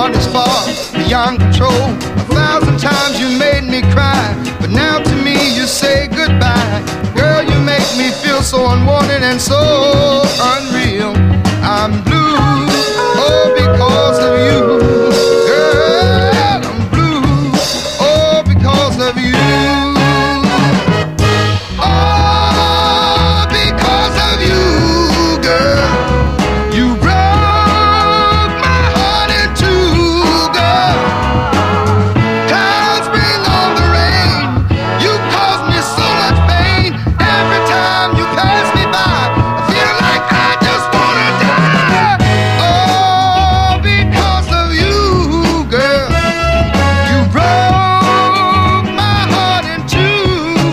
heart is far beyond control. 1,000 times you made me cry, but now to me you say goodbye. Girl, you make me feel so unwanted and so unreal. I'm blue, oh, because of you. Girl, I'm blue, oh, because of you. Oh, because of you, girl. You broke my heart in two, girl. Clouds bring on the rain. You cause me so much pain. Every time you pass me by, I feel like I just wanna die. Oh, because of you, girl. You broke my heart in two.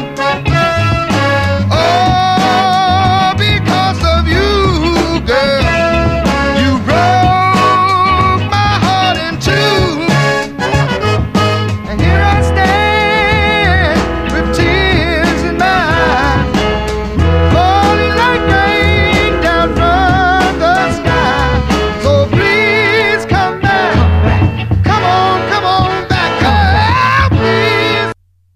Oh, because of you, girl. You broke my heart in two. And here I stand with tears in my eyes, falling like rain down from the sky. So please come back. Come on back. Oh, please.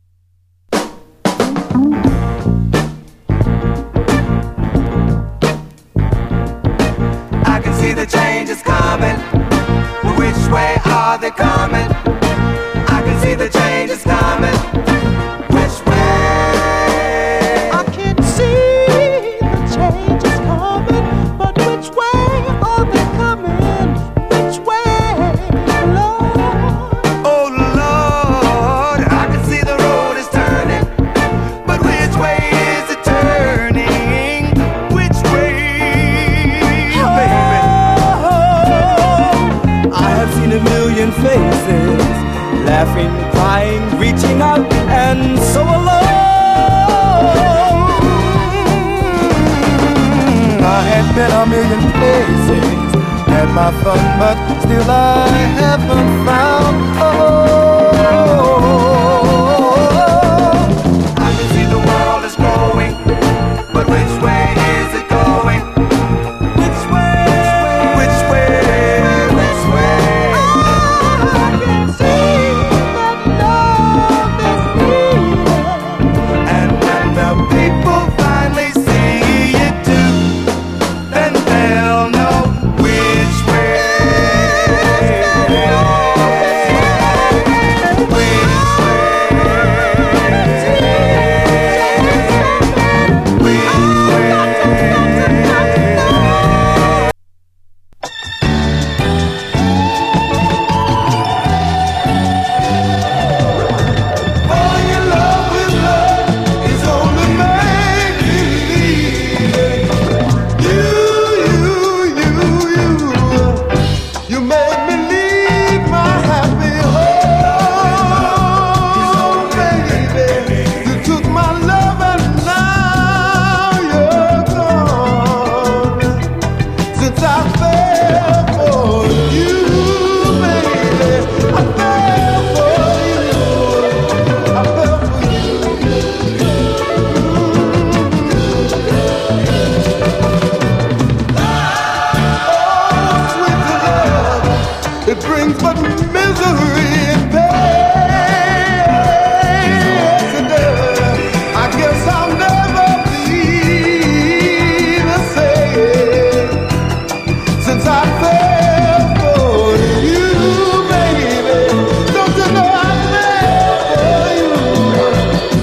I can see the changes coming. Which way are they coming? I can see the changes coming. Which way? I can see the changes coming, but which way are they coming? Which way, Lord? Oh Lord, I can see the road is turning, but which way is it turning? Which way, baby? I have seen a million faces, laughing, crying, reaching out, and so alone. I had been a million places, had my fun, but still I haven't found